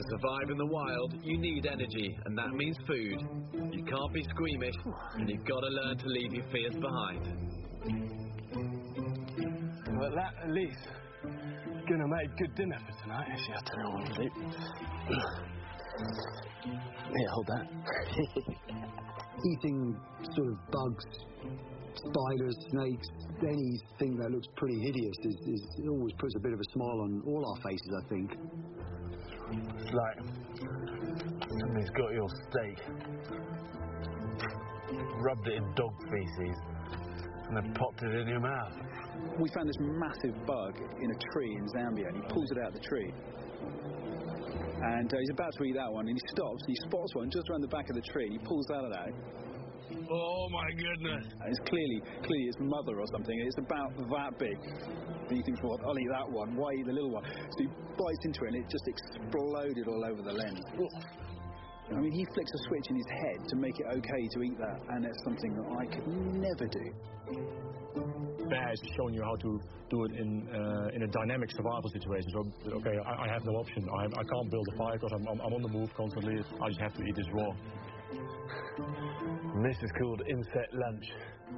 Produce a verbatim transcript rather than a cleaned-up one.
survive in the wild, you need energy, and that means food. You can't be squeamish, and you've got to learn to leave your fears behind. Well, that at least is going to make good dinner for tonight. Actually, I'll tell you what to do. Here, hold that. Eating sort of bugs, spiders, snakes, anything that looks pretty hideous is, is it always puts a bit of a smile on all our faces, I think. It's like somebody's got your steak, rubbed it in dog feces, and then popped it in your mouth. We found this massive bug in a tree in Zambia, and he pulls it out of the tree. And uh, he's about to eat that one, and he stops, and he spots one just around the back of the tree, and he pulls that out. Oh my goodness! And it's clearly, clearly its mother or something. It's about that big. And he thinks, well, I'll eat that one. Why eat the little one? So he bites into it, and it just exploded all over the lens. I mean, he flicks a switch in his head to make it okay to eat that, and that's something that I could never do. Bear has shown you how to do it in uh, in a dynamic survival situation. So, okay, I, I have no option. I, I can't build a fire because I'm, I'm, I'm on the move constantly. I just have to eat this raw. And this is called insect lunch.